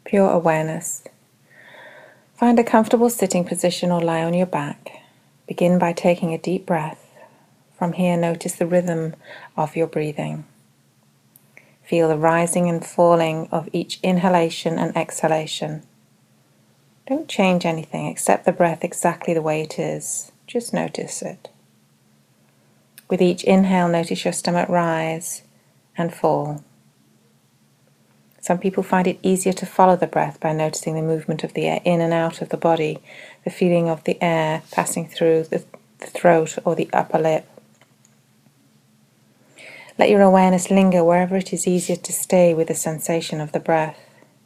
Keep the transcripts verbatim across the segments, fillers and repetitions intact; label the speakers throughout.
Speaker 1: Pure awareness. Find a comfortable sitting position or lie on your back. Begin by taking a deep breath. From here, notice the rhythm of your breathing. Feel the rising and falling of each inhalation and exhalation. Don't change anything, accept the breath exactly the way it is. Just notice it. With each inhale, notice your stomach rise and fall. Some people find it easier to follow the breath by noticing the movement of the air in and out of the body, the feeling of the air passing through the, the throat or the upper lip. Let your awareness linger wherever it is easier to stay with the sensation of the breath.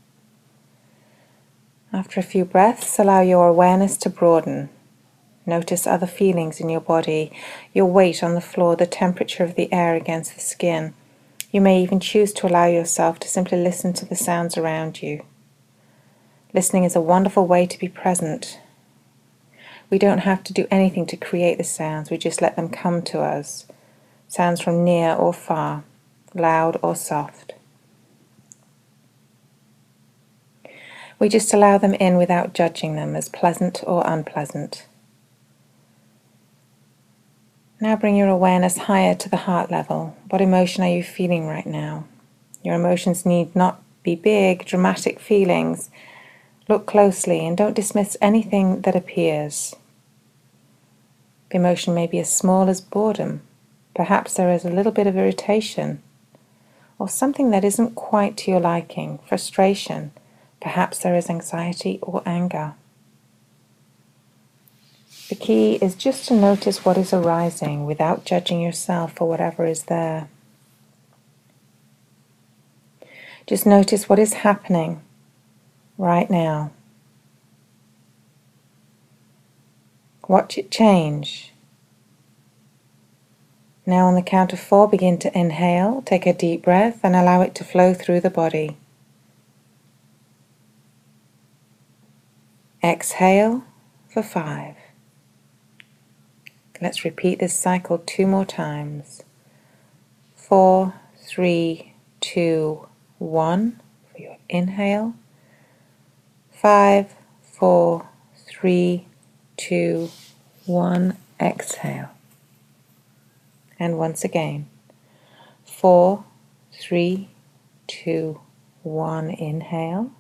Speaker 1: After a few breaths, allow your awareness to broaden. Notice other feelings in your body, your weight on the floor, the temperature of the air against the skin. You may even choose to allow yourself to simply listen to the sounds around you. Listening is a wonderful way to be present. We don't have to do anything to create the sounds, we just let them come to us. Sounds from near or far, loud or soft. We just allow them in without judging them as pleasant or unpleasant. Now bring your awareness higher to the heart level. What emotion are you feeling right now? Your emotions need not be big, dramatic feelings. Look closely and don't dismiss anything that appears. The emotion may be as small as boredom. Perhaps there is a little bit of irritation, or something that isn't quite to your liking, frustration. Perhaps there is anxiety or anger. The key is just to notice what is arising without judging yourself for whatever is there. Just notice what is happening right now. Watch it change. Now on the count of four, begin to inhale, take a deep breath and allow it to flow through the body. Exhale for five. Let's repeat this cycle two more times. Four, three, two, one for your inhale. Five, four, three, two, one, exhale. And once again. Four, three, two, one, inhale.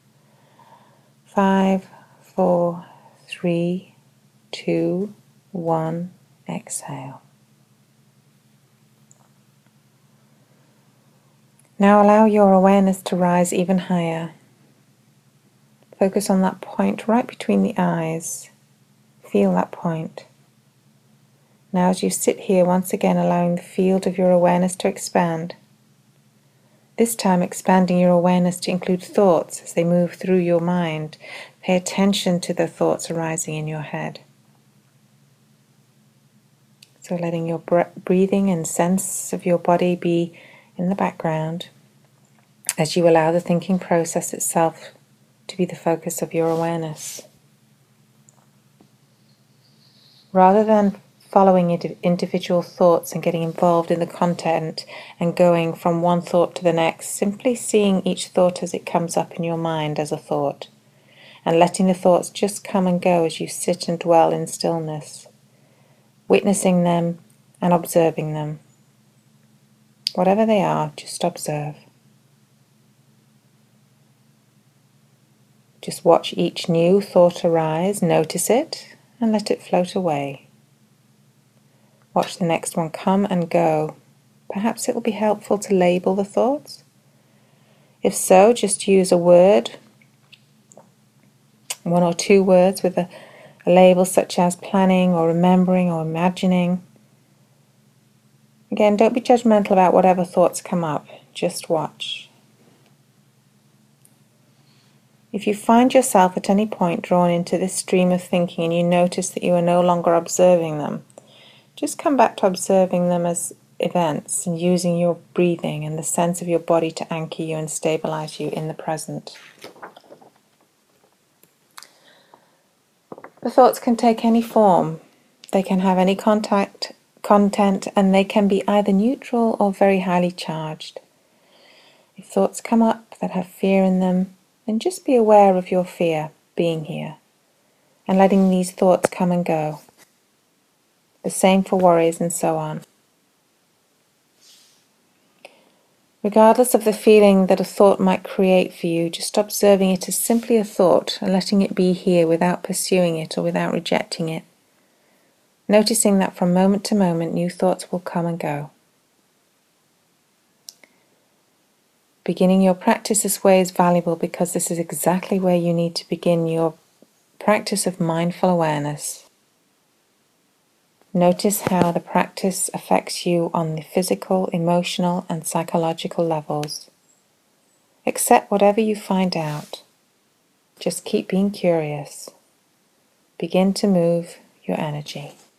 Speaker 1: Five, four, three, two, one, exhale. Now allow your awareness to rise even higher. Focus on that point right between the eyes. Feel that point. Now as you sit here, once again allowing the field of your awareness to expand. This time expanding your awareness to include thoughts as they move through your mind. Pay attention to the thoughts arising in your head. So letting your breathing and sense of your body be in the background as you allow the thinking process itself to be the focus of your awareness. Rather than following individual thoughts and getting involved in the content and going from one thought to the next, simply seeing each thought as it comes up in your mind as a thought, and letting the thoughts just come and go as you sit and dwell in stillness. Witnessing them and observing them. Whatever they are, just observe. Just watch each new thought arise, notice it, and let it float away. Watch the next one come and go. Perhaps it will be helpful to label the thoughts. If so, just use a word, one or two words with a A label such as planning or remembering or imagining. Again, don't be judgmental about whatever thoughts come up. Just watch. If you find yourself at any point drawn into this stream of thinking and you notice that you are no longer observing them, just come back to observing them as events and using your breathing and the sense of your body to anchor you and stabilize you in the present. The thoughts can take any form. They can have any contact, content, and they can be either neutral or very highly charged. If thoughts come up that have fear in them, then just be aware of your fear being here and letting these thoughts come and go. The same for worries and so on. Regardless of the feeling that a thought might create for you, just observing it as simply a thought and letting it be here without pursuing it or without rejecting it. Noticing that from moment to moment new thoughts will come and go. Beginning your practice this way is valuable because this is exactly where you need to begin your practice of mindful awareness. Notice how the practice affects you on the physical, emotional, and psychological levels. Accept whatever you find out. Just keep being curious. Begin to move your energy.